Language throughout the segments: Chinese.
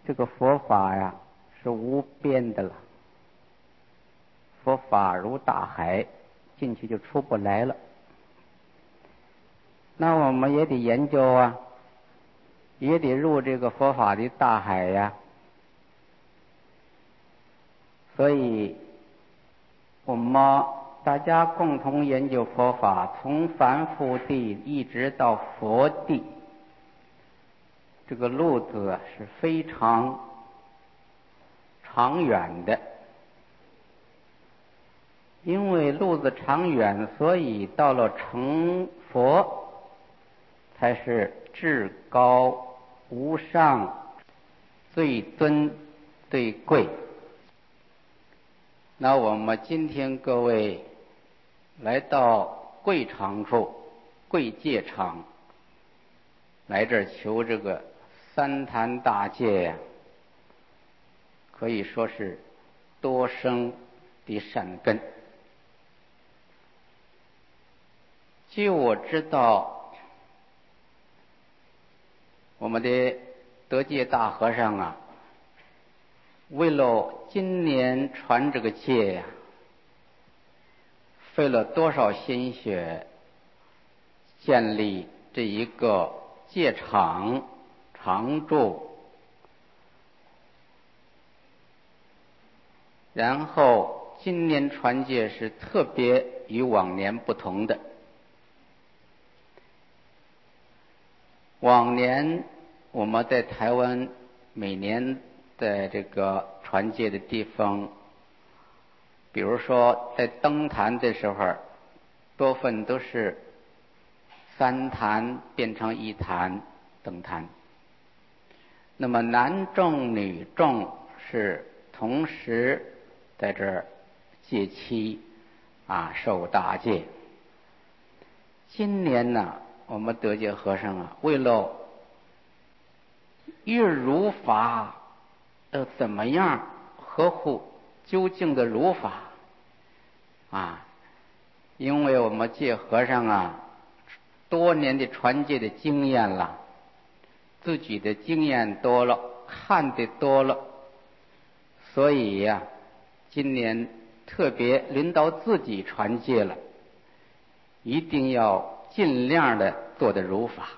这个佛法呀是无边的了，佛法如大海，进去就出不来了。那我们也得研究啊，也得入这个佛法的大海呀。所以我们大家共同研究佛法，从凡夫地一直到佛地，这个路子是非常长远的。因为路子长远，所以到了成佛才是至高无上、最尊最贵。那我们今天各位来到贵场处，贵戒场，来这儿求这个三坛大戒呀，可以说是多生的善根。据我知道，我们的德戒大和尚啊，为了今年传这个戒呀，费了多少心血，建立这一个戒场常住，然后今年传戒是特别与往年不同的。往年我们在台湾每年在这个传戒的地方，比如说在登坛的时候，多份都是三坛变成一坛登坛。那么男众女众是同时在这儿戒期受大戒。今年呢，我们德戒和尚啊，为了越如法怎么样合乎究竟的如法因为我们戒和尚啊多年的传戒的经验了，自己的经验多了，看得多了，所以呀，今年特别轮到自己传戒了，一定要尽量的做得如法。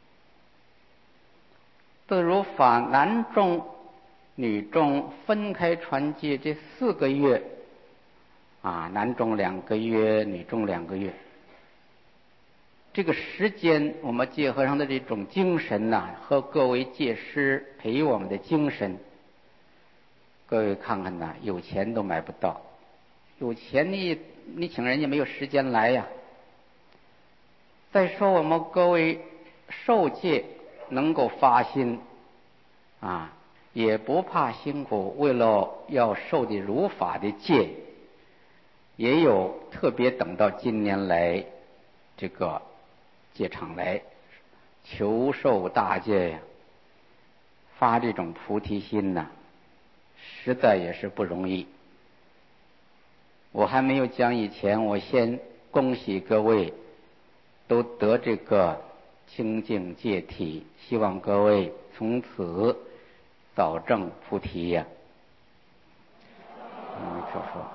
做如法，男众女众分开传戒这4个月男众2个月，女众2个月。这个时间，我们戒和尚的这种精神和各位戒师培育我们的精神，各位看看有钱都买不到。有钱你请人家没有时间来呀。再说我们各位受戒能够发心也不怕辛苦，为了要受的如法的戒，也有特别等到今年来这个戒场来求受大戒呀，发这种菩提心实在也是不容易。我还没有讲以前，我先恭喜各位都得这个清净戒体，希望各位从此早证菩提呀。说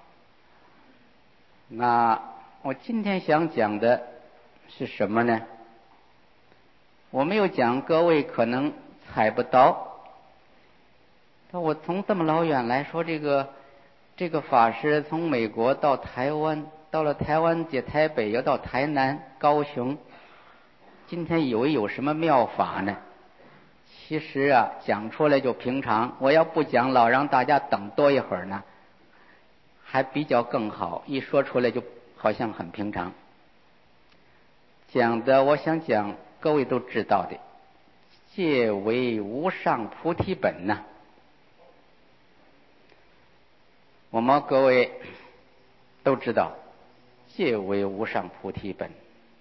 那我今天想讲的是什么呢？我没有讲，各位可能猜不到。我从这么老远来说，这个法师从美国到台湾，到了台湾接台北，又到台南、高雄，今天有什么妙法呢？其实讲出来就平常，我要不讲，老让大家等多一会儿呢，还比较更好。一说出来就好像很平常。讲的，我想讲各位都知道的，戒为无上菩提本我们各位都知道，戒为无上菩提本。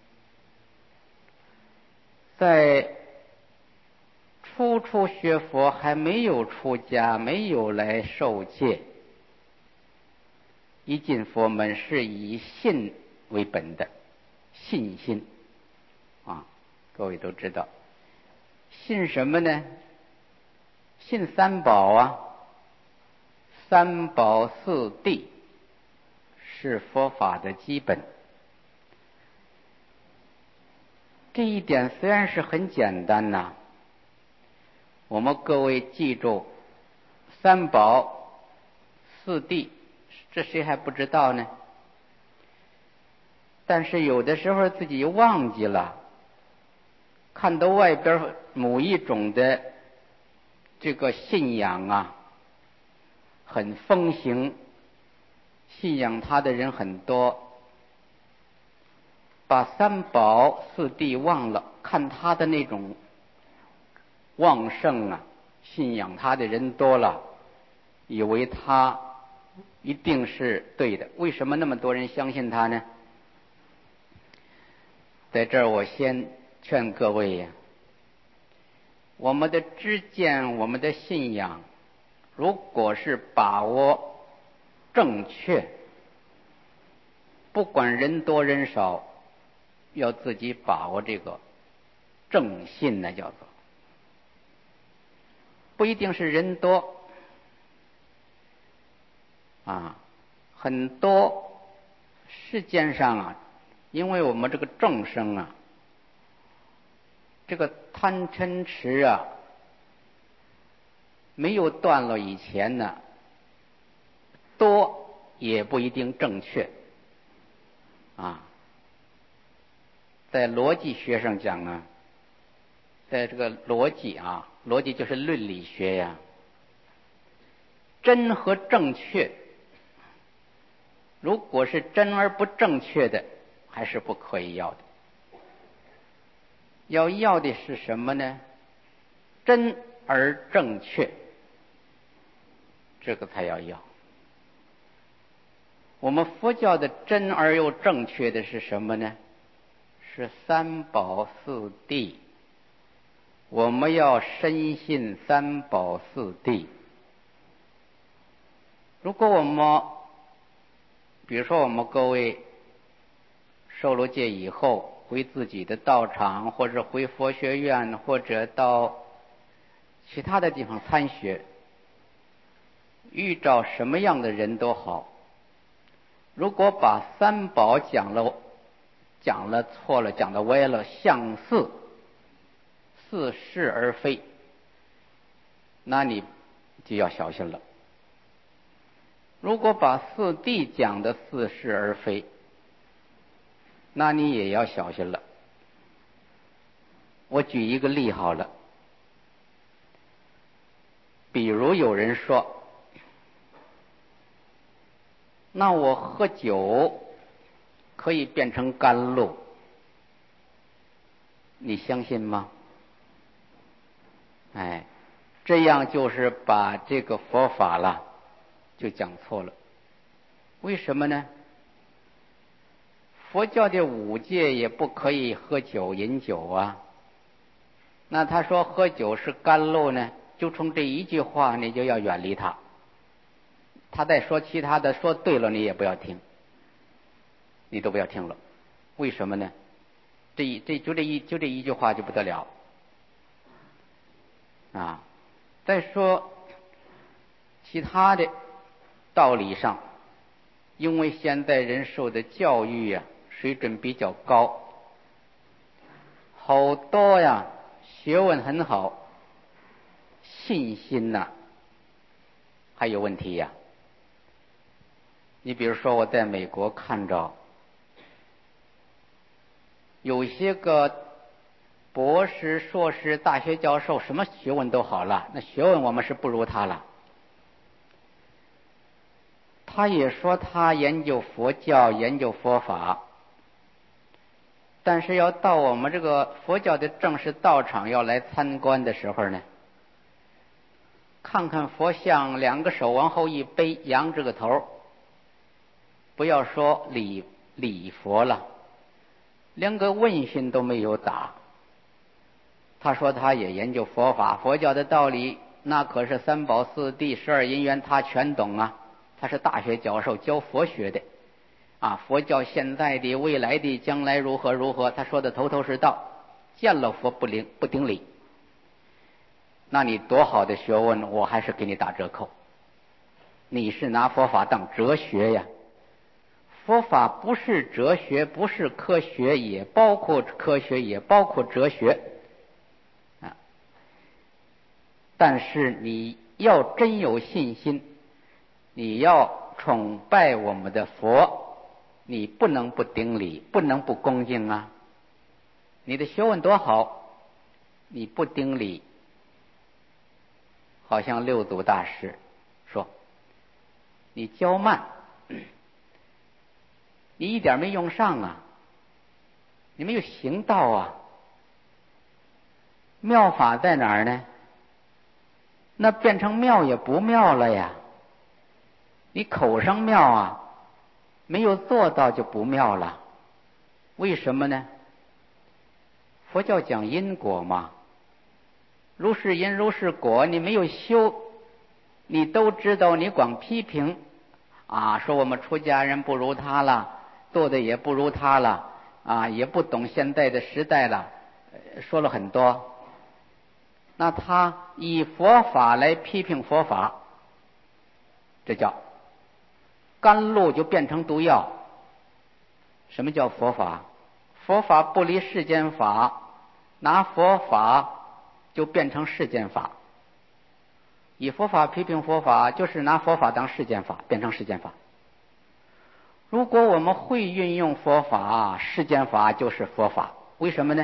在初学佛，还没有出家，没有来受戒，一进佛门是以信为本的，信心各位都知道。信什么呢？ 信三宝啊，三宝四谛是佛法的基本。这一点虽然是很简单呐，我们各位记住，三宝四谛，这谁还不知道呢？但是有的时候自己忘记了，看到外边某一种的这个信仰啊，很风行，信仰他的人很多，把三宝四谛忘了，看他的那种旺盛啊，信仰他的人多了，以为他一定是对的。为什么那么多人相信他呢？在这儿我先劝各位呀，我们的知见，我们的信仰，如果是把握正确，不管人多人少，要自己把握这个正信呢，叫做不一定是人多啊，很多世间上啊，因为我们这个众生啊，这个贪嗔痴啊，没有断了以前呢，多也不一定正确啊。在逻辑学上讲呢，在这个逻辑啊，逻辑就是论理学呀，真和正确，如果是真而不正确的，还是不可以要的。要的是什么呢？真而正确，这个才要。我们佛教的真而又正确的是什么呢？是三宝四谛。我们要深信三宝四谛。如果我们比如说我们各位受了戒以后，回自己的道场，或者回佛学院，或者到其他的地方参学，遇到什么样的人都好，如果把三宝讲了错了，讲的歪了，相似，似是而非，那你就要小心了。如果把四谛讲的似是而非，那你也要小心了。我举一个例好了，比如有人说，那我喝酒可以变成甘露，你相信吗？这样就是把这个佛法了就讲错了。为什么呢？佛教的五戒也不可以喝酒饮酒啊，那他说喝酒是甘露呢，就从这一句话你就要远离他。他再说其他的，说对了你也不要听，你都不要听了。为什么呢？这一句话就不得了啊！再说其他的道理上，因为现在人受的教育啊水准比较高，好多呀学问很好，信心呐还有问题呀。你比如说我在美国看着有些个博士、硕士、大学教授，什么学问都好了，那学问我们是不如他了。他也说他研究佛教，研究佛法，但是要到我们这个佛教的正式道场要来参观的时候呢，看看佛像，两个手往后一背，扬着个头，不要说礼佛了，连个问讯都没有打。他说他也研究佛法，佛教的道理那可是三宝四谛十二因缘他全懂啊，他是大学教授，教佛学的啊，佛教现在的未来的将来如何如何，他说的头头是道，见了佛不顶礼。 那你多好的学问，我还是给你打折扣。你是拿佛法当哲学呀？佛法不是哲学，不是科学，也包括科学，也包括哲学啊。但是你要真有信心，你要崇拜我们的佛，你不能不顶礼，不能不恭敬啊。你的学问多好，你不顶礼，好像六祖大师说你骄慢，你一点没用上啊，你没有行道啊。妙法在哪儿呢？那变成妙也不妙了呀。你口上妙啊，没有做到就不妙了。为什么呢？佛教讲因果嘛，如是因如是果，你没有修，你都知道，你光批评啊，说我们出家人不如他了，做的也不如他了啊，也不懂现在的时代了，说了很多。那他以佛法来批评佛法，这叫甘露就变成毒药。什么叫佛法？佛法不离世间法，拿佛法就变成世间法。以佛法批评佛法，就是拿佛法当世间法，变成世间法。如果我们会运用佛法，世间法就是佛法。为什么呢？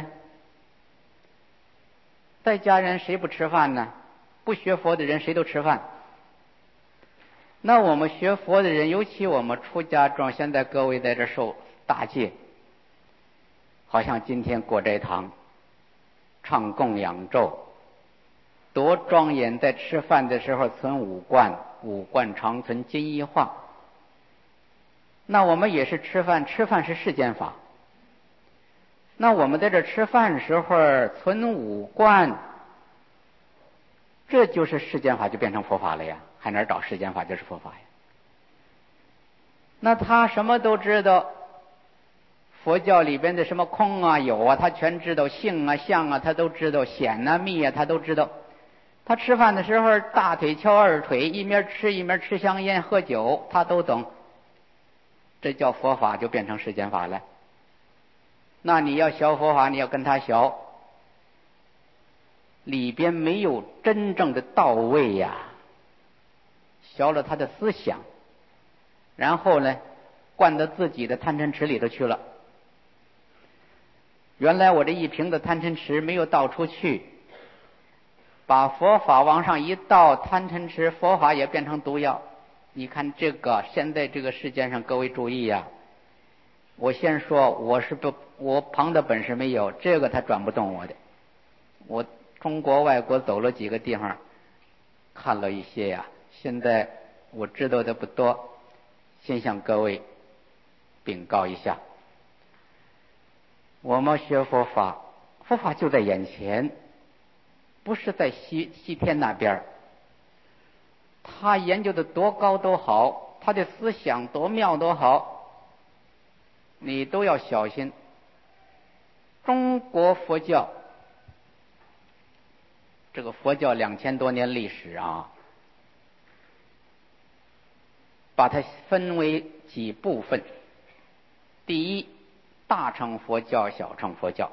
在家人谁不吃饭呢？不学佛的人谁都吃饭。那我们学佛的人，尤其我们出家众，现在各位在这受大戒，好像今天过斋堂唱供养咒，多庄严，在吃饭的时候存五观，五观常存，金一化。那我们也是吃饭，吃饭是世间法。那我们在这吃饭的时候存五观，这就是世间法，就变成佛法了呀。还哪儿找世间法就是佛法呀？那他什么都知道，佛教里边的什么空啊有啊，他全知道；性啊相啊他都知道；显啊密啊他都知道。他吃饭的时候大腿翘二腿，一面吃一面吃香烟喝酒，他都懂。这叫佛法，就变成世间法了。那你要学佛法，你要跟他学，里边没有真正的到位呀，学了他的思想，然后呢灌到自己的贪嗔痴里头去了。原来我这一瓶的贪嗔痴没有倒出去，把佛法往上一倒，贪嗔痴佛法也变成毒药。你看这个现在这个世界上，各位注意呀。我先说，我旁的本事没有，这个他转不动我的。我中国外国走了几个地方，看了一些呀，现在我知道的不多，先向各位禀告一下。我们学佛法，佛法就在眼前，不是在西天那边。他研究的多高多好，他的思想多妙多好，你都要小心。中国佛教，这个佛教2000多年历史啊，把它分为几部分。第一，大乘佛教、小乘佛教。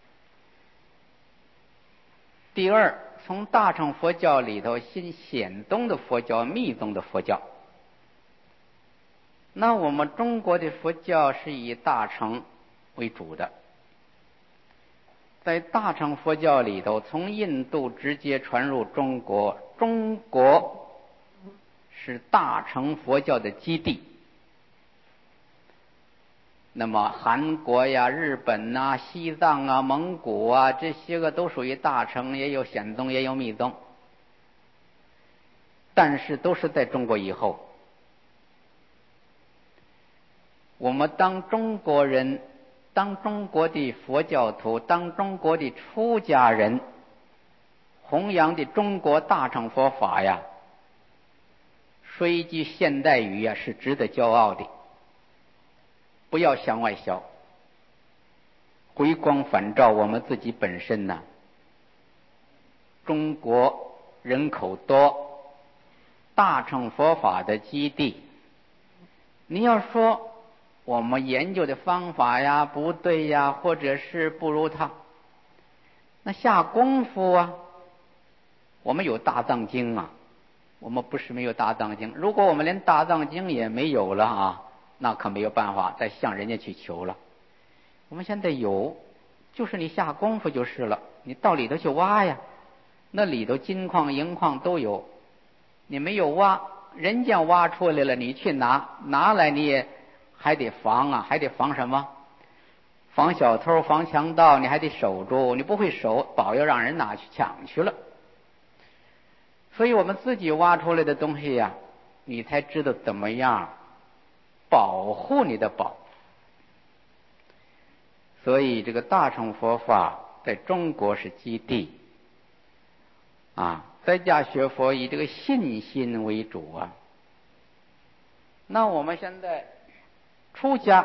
第二，从大乘佛教里头新显宗的佛教、密宗的佛教。那我们中国的佛教是以大乘为主的。在大乘佛教里头，从印度直接传入中国，中国是大乘佛教的基地。那么韩国呀、日本啊、西藏啊、蒙古啊，这些个都属于大乘，也有显宗，也有密宗，但是都是在中国以后。我们当中国人，当中国的佛教徒，当中国的出家人，弘扬的中国大乘佛法呀，说一句现代语呀，是值得骄傲的。不要向外销，回光返照我们自己本身呢。 中国人口多，大乘佛法的基地。你要说我们研究的方法呀不对呀，或者是不如他，那下功夫啊，我们有大藏经啊，我们不是没有大藏经。如果我们连大藏经也没有了啊，那可没有办法再向人家去求了。我们现在有，就是你下功夫就是了，你到里头去挖呀，那里头金矿银矿都有。你没有挖，人家挖出来了，你去拿来，你也还得防啊，还得防什么？防小偷，防强盗，你还得守住，你不会守，保要让人拿去抢去了。所以我们自己挖出来的东西呀，你才知道怎么样保护你的宝。所以这个大乘佛法在中国是基地啊，在家学佛以这个信心为主啊。那我们现在出家，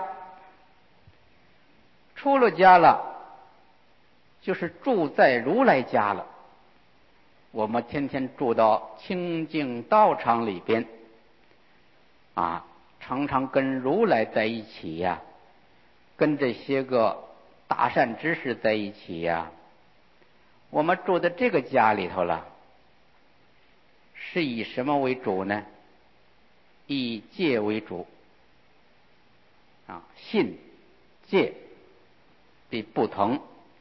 出了家了，就是住在如来家了。我们天天住到清净道场里边啊，常常跟如来在一起呀，跟这些个大善知识在一起呀。我们住的这个家里头了，是以什么为主呢？以戒为主啊，信戒的不同。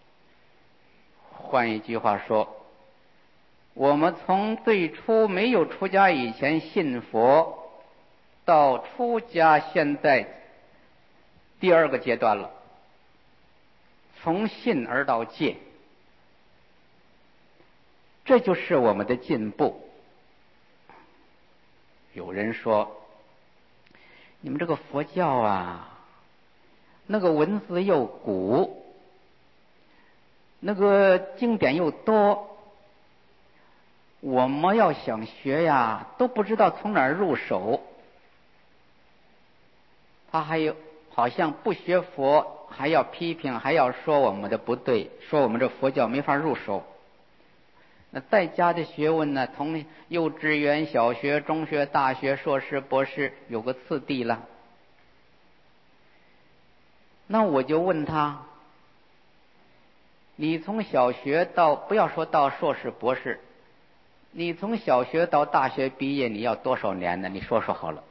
换一句话说，我们从最初没有出家以前信佛，到出家现在第二个阶段了，从信而到戒，这就是我们的进步。有人说，你们这个佛教啊，那个文字又古，那个经典又多，我们要想学呀，都不知道从哪儿入手。他还有好像不学佛，还要批评，还要说我们的不对，说我们这佛教没法入手。那在家的学问呢，从幼稚园、小学、中学、大学、硕士、博士有个次第了。那我就问他，你从小学到，不要说到硕士博士，你从小学到大学毕业，你要多少年呢？你说说好了。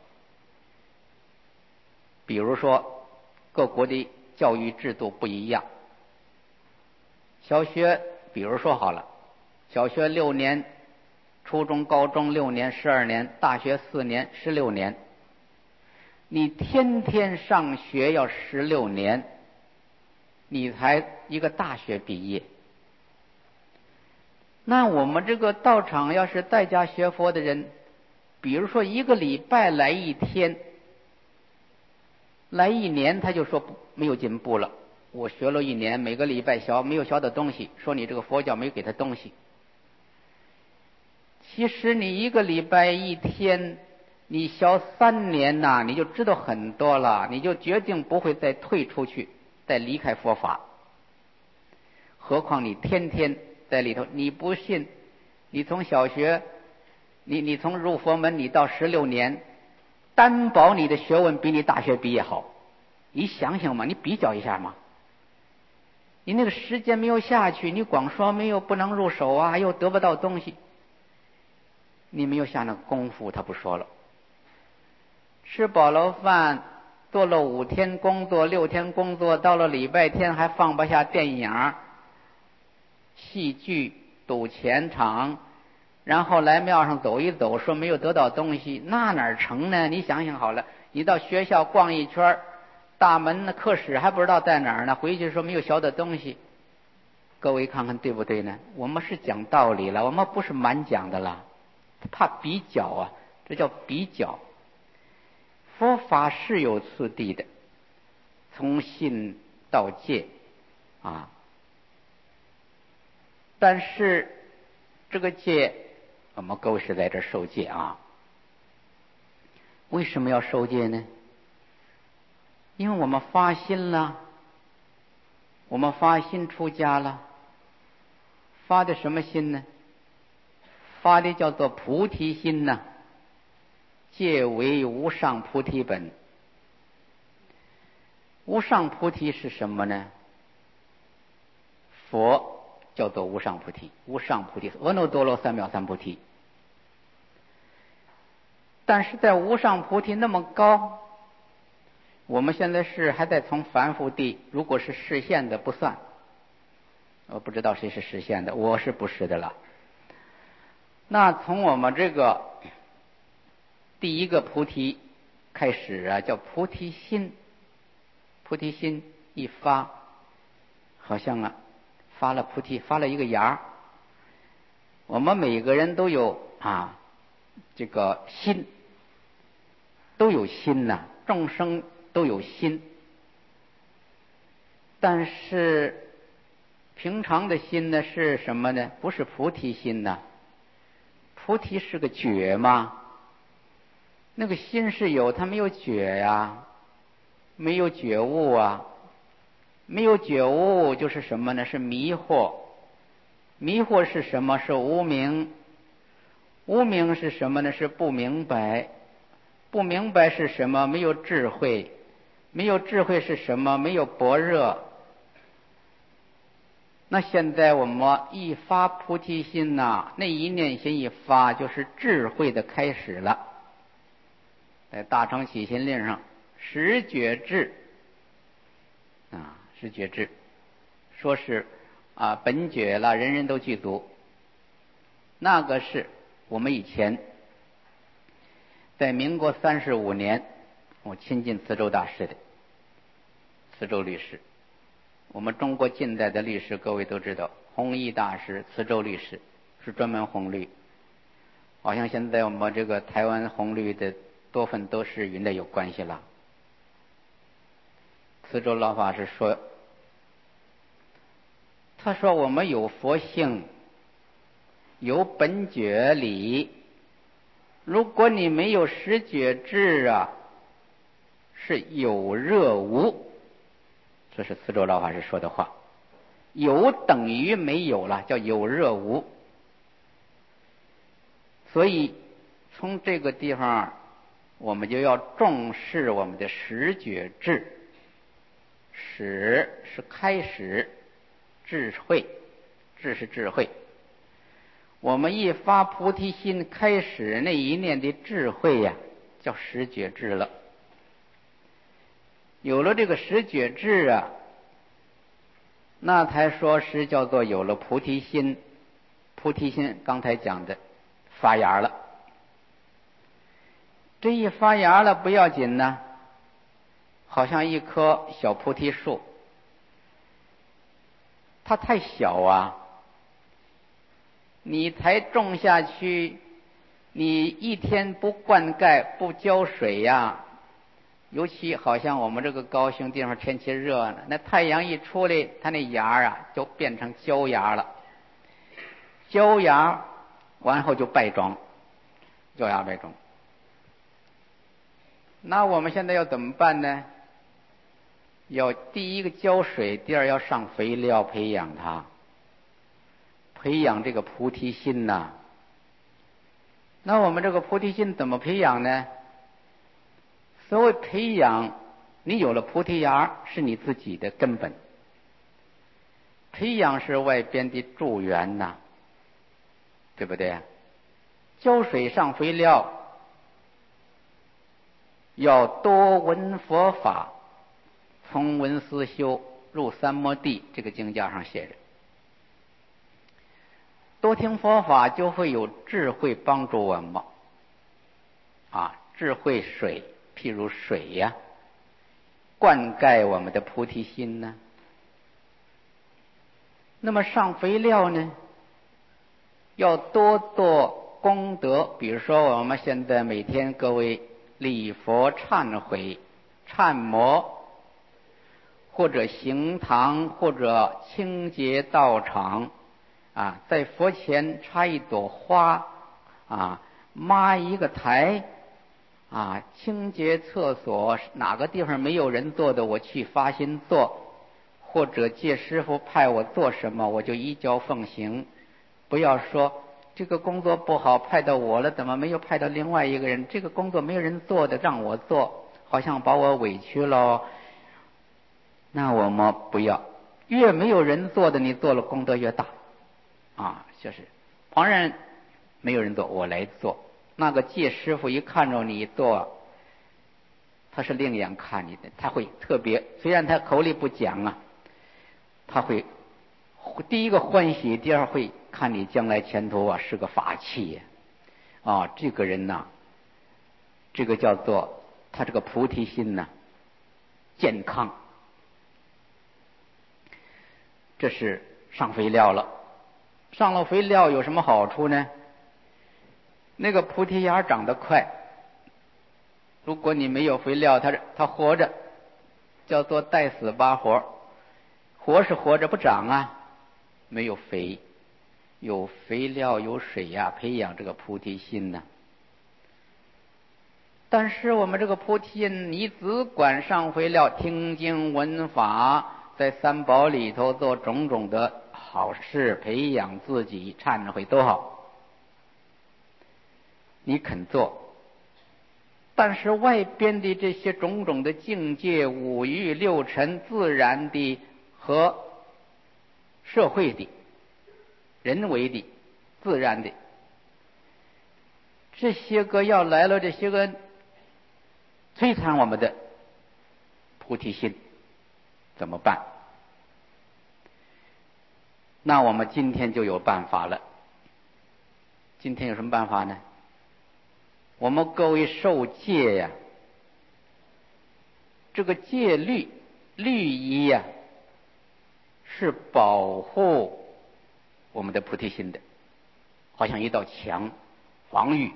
比如说各国的教育制度不一样，小学比如说好了，小学6年，初中高中6年12年，大学4年16年，你天天上学要16年，你才一个大学毕业。那我们这个道场要是在家学佛的人，比如说一个礼拜来1天，来1年他就说没有进步了，我学了1年，每个礼拜没有学到东西，说你这个佛教没给他东西。其实你一个礼拜1天，你学3年呐，你就知道很多了，你就决定不会再退出去，再离开佛法。何况你天天在里头，你不信，你从小学，你从入佛门，你到16年，担保你的学问比你大学毕业好。你想想嘛，你比较一下嘛。你那个时间没有下去，你光说没有不能入手啊，又得不到东西，你没有下那功夫，他不说了。吃饱了饭，做了5天工作6天工作，到了礼拜天还放不下电影、戏剧、赌钱场，然后来庙上走一走，说没有得到东西，那哪成呢？你想想好了，你到学校逛一圈，大门的课室还不知道在哪儿呢，回去说没有学的东西。各位看看对不对呢？我们是讲道理了，我们不是蛮讲的了，怕比较啊，这叫比较。佛法是有次第的，从信到戒啊，但是这个戒，我们各位是在这受戒啊。为什么要受戒呢？因为我们发心了，我们发心出家了。发的什么心呢？ 发的叫做菩提心呐，皆为无上菩提本。无上菩提是什么呢？佛叫做无上菩提，无上菩提阿耨多罗三藐三菩提。但是在无上菩提那么高，我们现在是还在从凡夫地，如果是实现的不算，我不知道谁是实现的，我是不是的了。那从我们这个第一个菩提开始啊，叫菩提心。菩提心一发，好像啊发了菩提，发了一个芽。我们每个人都有这个心，都有心呐，众生都有心。但是平常的心呢是什么呢？不是菩提心呐。菩提是个觉吗？那个心是有，它没有觉呀，没有觉悟啊。没有觉悟就是什么呢？是迷惑。迷惑是什么？是无明。无明是什么呢？是不明白。不明白是什么？没有智慧。没有智慧是什么？没有般若。那现在我们一发菩提心呐，那一念心一发，就是智慧的开始了。在大乘起心令上，十觉智十觉智，说是本觉了，人人都具足。那个是我们以前在民国35年，我亲近慈州大师的慈州律师。我们中国近代的律师，各位都知道，弘一大师、慈州律师是专门弘律。好像现在我们这个台湾弘律的多份都是与那有关系了。慈州老法师说，他说我们有佛性，有本觉理，如果你没有十觉智啊，是有热无。这是慈州老法师说的话。有等于没有了，叫有热无。所以从这个地方我们就要重视我们的十觉智。始是开始，智慧，智是智慧。我们一发菩提心，开始那一念的智慧呀，叫十觉智了。有了这个十觉智啊，那才说是叫做有了菩提心。菩提心刚才讲的发芽了。这一发芽了不要紧呢，好像一棵小菩提树，它太小啊，你才种下去，你一天不灌溉不浇水呀，尤其好像我们这个高雄地方天气热呢，那太阳一出来，它那芽就变成焦芽了。焦芽完后就败种，焦芽败种。那我们现在要怎么办呢？要第一个浇水，第二要上肥料培养它，培养这个菩提心呐。那我们这个菩提心怎么培养呢？所谓培养，你有了菩提芽是你自己的根本，培养是外边的助缘呐，对不对？浇水上肥料，要多闻佛法，从闻思修，入三摩地，这个经架上写着。多听佛法就会有智慧帮助我们智慧水，譬如水呀，灌溉我们的菩提心呢。那么上肥料呢，要多做功德。比如说我们现在每天各位礼佛忏悔忏摩，或者行堂，或者清洁道场在佛前插一朵花抹一个台清洁厕所，哪个地方没有人做的我去发心做，或者借师父派我做什么我就依教奉行。不要说这个工作不好，派到我了，怎么没有派到另外一个人？这个工作没有人做的，让我做，好像把我委屈了。那我们不要，越没有人做的，你做了功德越大啊！就是旁人没有人做，我来做。那个戒师傅一看着你做，他是另眼看你的，他会特别，虽然他口里不讲啊，他会第一个欢喜，第二会看你将来前途啊是个法器啊，这个人呐，这个叫做他这个菩提心呐健康。这是上肥料了，上了肥料有什么好处呢？那个菩提芽长得快，如果你没有肥料，它活着叫做带死巴活，活是活着不长啊，没有肥，有肥料有水呀，培养这个菩提心呢。但是我们这个菩提心，你只管上肥料，听经闻法，在三宝里头做种种的好事，培养自己，忏悔都好，你肯做。但是外边的这些种种的境界，五欲六尘，自然的和社会的、人为的、自然的，这些个要来了，这些个摧残我们的菩提心，怎么办？那我们今天就有办法了。今天有什么办法呢？我们各位受戒呀，这个戒律仪呀，是保护我们的菩提心的，好像一道墙，防御，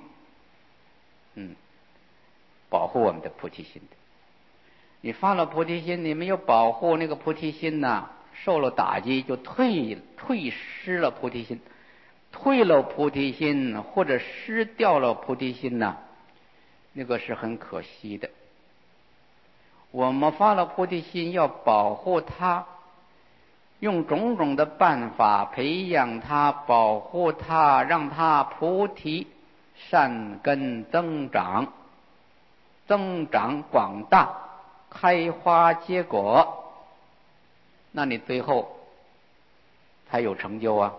保护我们的菩提心的。你发了菩提心，你没有保护那个菩提心呐，受了打击就退失了菩提心，退了菩提心或者失掉了菩提心呐，那个是很可惜的。我们发了菩提心，要保护它，用种种的办法培养它，保护它，让它菩提善根增长广大，开花结果，那你最后才有成就啊。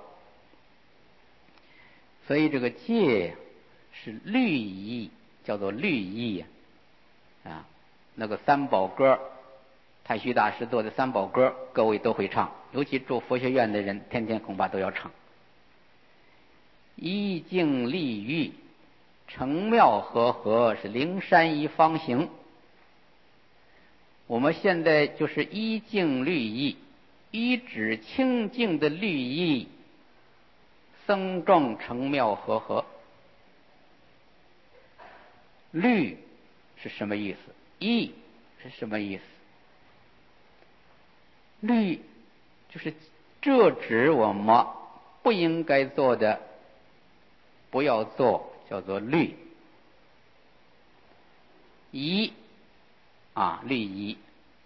所以这个戒是律仪，叫做律仪啊。那个三宝歌，太虚大师做的三宝歌，各位都会唱，尤其住佛学院的人，天天恐怕都要唱。依境立欲，成妙和合，是灵山一方行。我们现在就是依境律仪，依止清净的律仪，僧众成妙和合。律是什么意思？仪是什么意思？律就是制止我们不应该做的，不要做，叫做律仪啊。律仪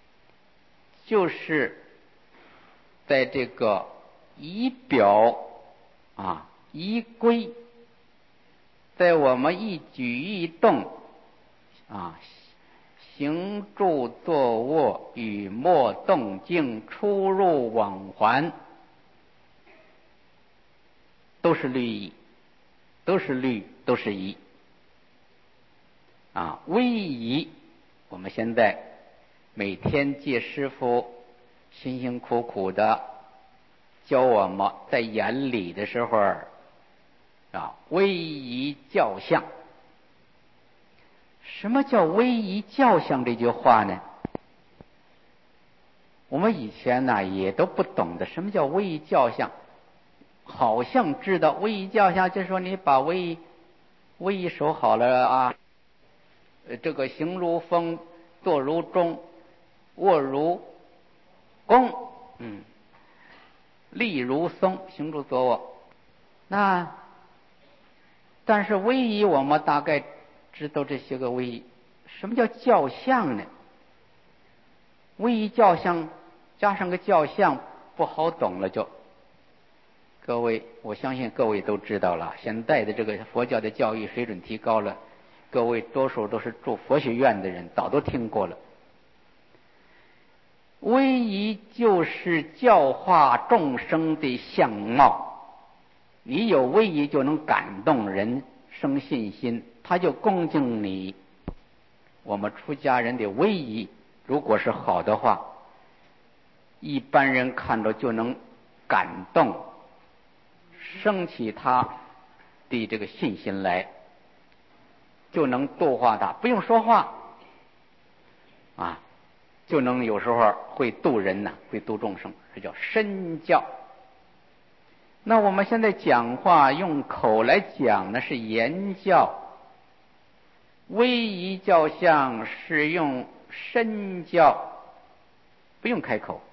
就是在这个仪表啊、仪规，在我们一举一动啊，行住坐卧、语默动静、出入往还，都是律仪，都是律，都是仪啊。威仪，我们现在每天戒师父辛辛苦苦的教我们，在演礼的时候啊，威仪教相。什么叫威仪教相这句话呢？我们以前呢也都不懂得什么叫威仪教相，好像知道威仪教相就是说你把威仪守好了啊，这个行如风，坐如钟，卧如弓，立如松，行住坐卧。但是威仪我们大概知道这些个威仪。什么叫教相呢？威仪教相加上个教相不好懂了就。 各位，我相信各位都知道了，现在的这个佛教的教育水准提高了，各位多数都是住佛学院的人，早都听过了。威仪就是教化众生的相貌，你有威仪就能感动人生信心，他就恭敬你。我们出家人的威仪如果是好的话，一般人看到就能感动，升起他的这个信心来，就能度化他，不用说话啊，就能有时候会度人呐，会度众生，这叫身教。那我们现在讲话用口来讲呢，是言教。威仪教相是用身教，不用开口。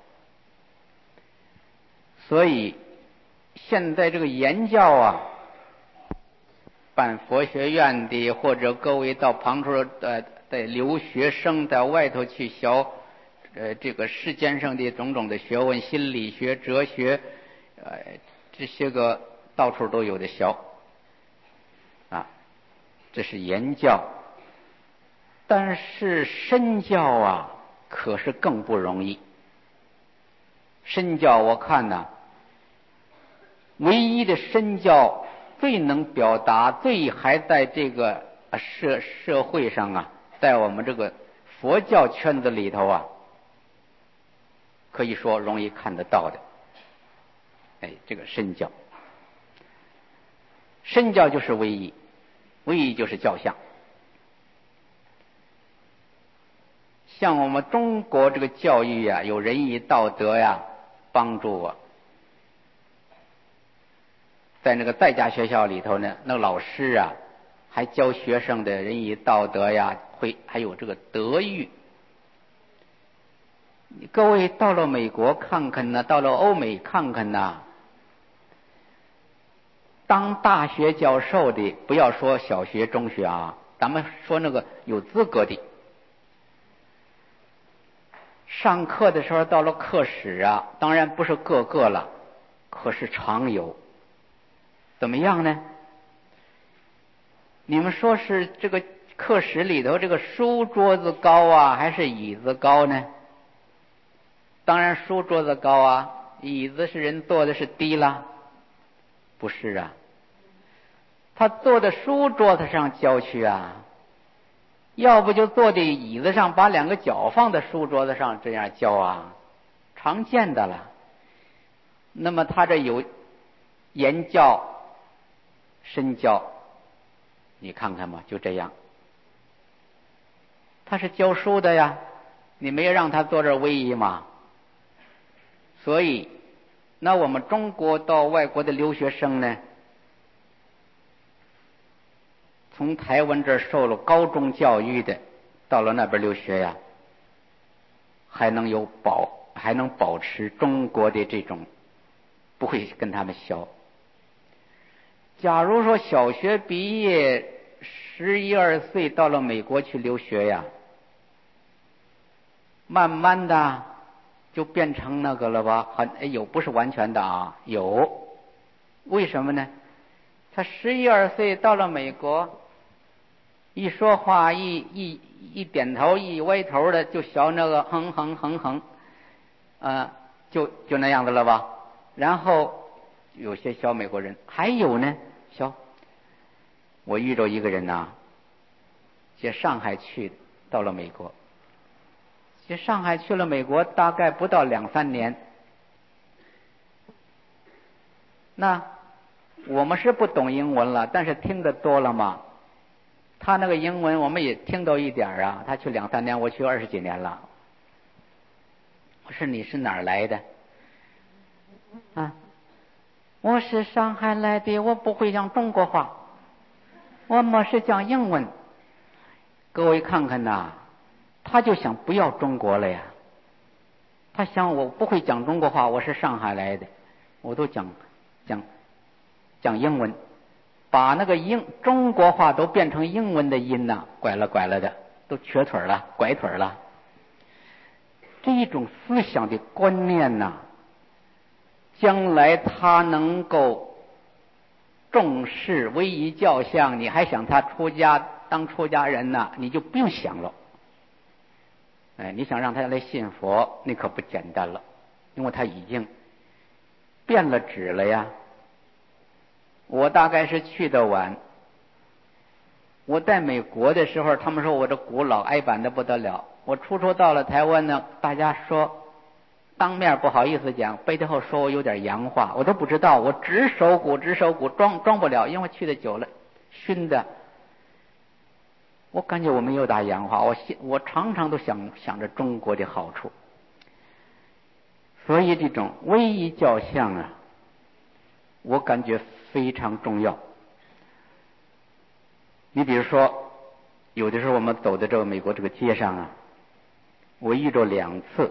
所以现在这个言教啊，办佛学院的或者各位到旁处的留学生在外头去学这个世间上的种种的学问，心理学、哲学，这些个到处都有的学啊，这是言教。但是身教啊，可是更不容易。身教我看呢，唯一的身教最能表达，最还在这个社会上啊，在我们这个佛教圈子里头啊，可以说容易看得到的。这个身教，身教就是威仪，威仪就是教相。像我们中国这个教育啊，有仁义道德呀，帮助啊。在那个在家学校里头呢，那个老师啊，还教学生的仁义道德呀，还有这个德育。各位到了美国看看呢，到了欧美看看呢，当大学教授的，不要说小学、中学啊，咱们说那个有资格的。上课的时候到了课室啊，当然不是个个了，可是常有。怎么样呢？你们说是这个课室里头这个书桌子高啊，还是椅子高呢？当然书桌子高啊，椅子是人坐的是低了。不是啊，他坐在书桌子上教去啊，要不就坐在椅子上，把两个脚放在书桌子上这样教啊，常见的了。那么他这有言教、身教，你看看吧，就这样。他是教书的呀，你没有让他坐这威仪嘛。所以，那我们中国到外国的留学生呢，从台湾这儿受了高中教育的，到了那边留学呀，还能保持中国的这种，不会跟他们学。假如说小学毕业11、12岁到了美国去留学呀，慢慢的就变成那个了吧？有不是完全的啊，有。为什么呢？他11、12岁到了美国，一说话一点头一歪头的，就学那个哼哼哼哼，就那样的了吧？然后有些小美国人，还有呢，我遇到一个人呐，在上海去，到了美国。在上海去了美国，大概不到2、3年。那我们是不懂英文了，但是听得多了嘛。他那个英文我们也听到一点啊。他去2、3年，我去20几年了。我说你是哪儿来的？我是上海来的，我不会讲中国话，我们是讲英文。各位看看呐，他就想不要中国了呀。他想我不会讲中国话，我是上海来的，我都讲英文，把那个中国话都变成英文的音呐，拐了的，都瘸腿了，拐腿了。这一种思想的观念呐， 将来他能够重视唯一教相，你还想他当出家人呢，你就不用想了。你想让他来信佛，那可不简单了，因为他已经变了质了呀。我大概是去的晚，我在美国的时候，他们说我这骨老挨板的不得了。我初到了台湾呢，大家说当面不好意思讲，背后说我有点洋话，我都不知道，我直手骨装不了，因为去的久了，熏的。我感觉我没有打洋话，我常常都想着中国的好处。所以这种唯一教相啊，我感觉非常重要。你比如说，有的时候我们走在这个美国这个街上啊，我遇着2次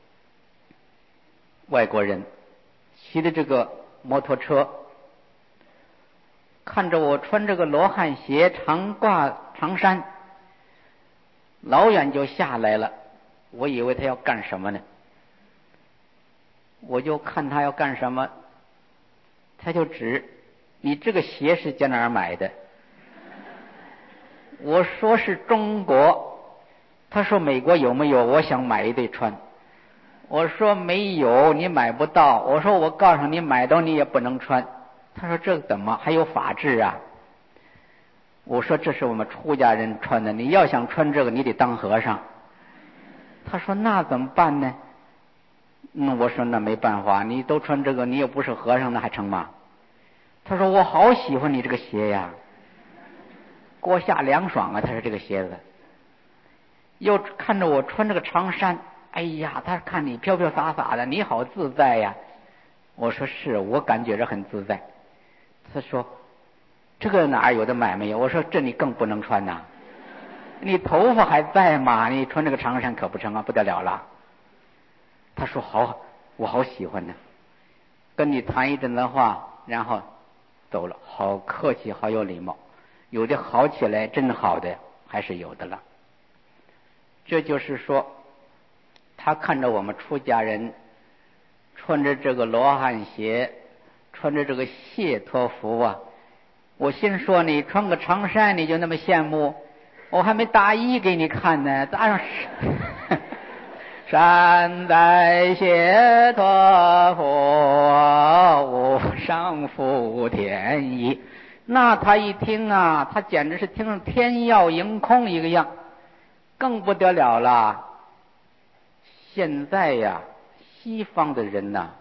外国人骑的这个摩托车，看着我穿这个罗汉鞋，长挂长衫，老远就下来了。我以为他要干什么呢？我就看他要干什么，他就指你这个鞋是在哪儿买的？我说是中国。他说美国有没有？我想买一对穿。我说没有，你买不到。我说我告诉你，买到你也不能穿。他说这怎么还有法治啊？我说这是我们出家人穿的，你要想穿这个，你得当和尚。他说那怎么办呢？我说那没办法，你都穿这个，你又不是和尚，那还成吗？他说我好喜欢你这个鞋呀，给我下凉爽啊。他说这个鞋子，又看着我穿这个长衫，哎呀，他看你飘飘洒洒的，你好自在呀。我说是，我感觉着很自在。他说这个哪儿有的买没有？我说这你更不能穿呐，你头发还在吗？你穿这个长衫可不成啊，不得了了。他说好，我好喜欢呢。跟你谈一阵的话，然后走了，好客气，好有礼貌。有的好起来真好的还是有的了。这就是说，他看着我们出家人穿着这个罗汉鞋，穿着这个谢托服啊，我心说你穿个长衫你就那么羡慕，我还没大衣给你看呢，搭上山在谢托服，无上福田衣。那他一听啊，他简直是听上天要迎空一个样，更不得了了。现在呀，西方的人呐，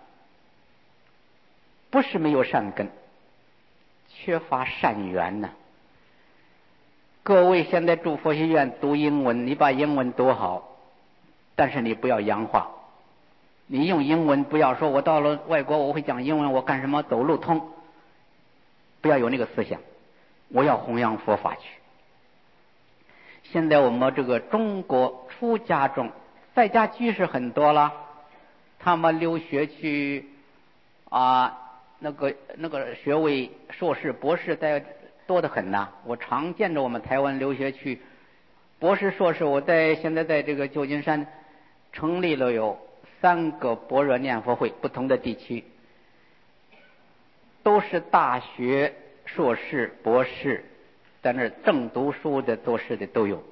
不是没有善根，缺乏善缘呐。各位现在住佛学院读英文，你把英文读好，但是你不要洋化。你用英文不要说我到了外国我会讲英文，我干什么走路通，不要有那个思想。我要弘扬佛法去。现在我们这个中国出家中在家居士很多了，他们留学去那个学位硕士博士在多得很呐。我常见着我们台湾留学去博士硕士，我现在在这个旧金山成立了有3个般若念佛会，不同的地区，都是大学硕士博士，在那正读书的做事的都有。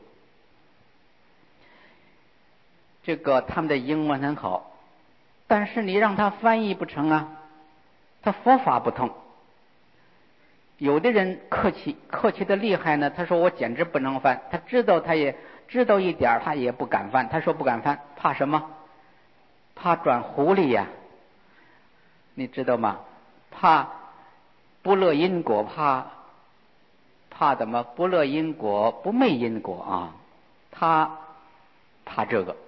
这个他们的英文很好，但是你让他翻译不成啊，他佛法不通。有的人客气的厉害呢，他说我简直不能翻，他也知道一点，他也不敢翻。他说不敢翻，怕什么？怕转狐狸呀，你知道吗？怕不乐因果，怕怎么不乐因果不昧因果啊？他怕这个。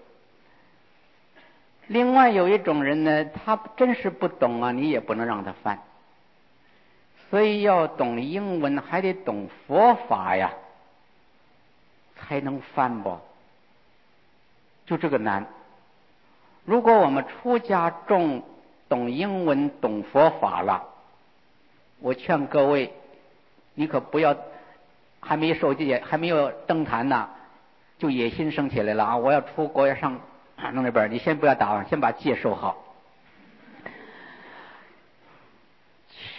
另外有一种人呢，他真是不懂啊，你也不能让他翻。所以要懂英文，还得懂佛法呀，才能翻不？就这个难。如果我们出家众懂英文、懂佛法了，我劝各位，你可不要还没受戒，还没有登坛呢，就野心生起来了啊！我要出国，要上弄那边，你先不要打算，先把戒受好。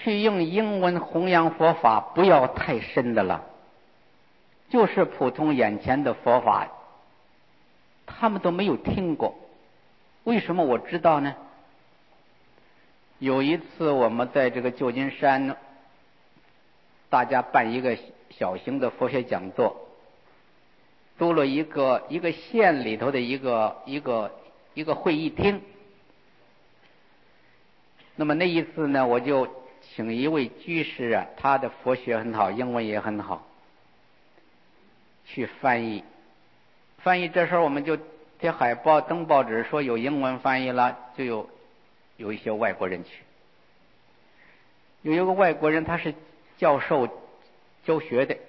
去用英文弘扬佛法，不要太深的了，就是普通眼前的佛法，他们都没有听过。为什么我知道呢？有一次我们在这个旧金山，大家办一个小型的佛学讲座，租了一个县里头的一个会议厅。那么那一次呢，我就请一位居士啊，他的佛学很好，英文也很好，去翻译。这时候我们就贴海报登报纸说有英文翻译了，就有一些外国人去。有一个外国人，他是教授教学的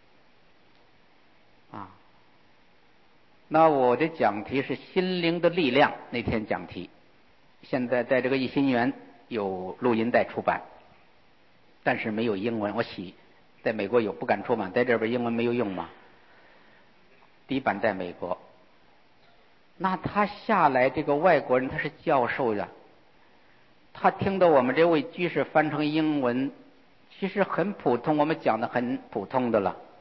啊。那我的讲题是心灵的力量，那天讲题现在在这个一心园有录音带出版，但是没有英文。我喜在美国有，不敢出版，在这边英文没有用嘛。第一版在美国。那他下来，这个外国人他是教授的，他听到我们这位居士翻成英文，其实很普通，我们讲的很普通的了。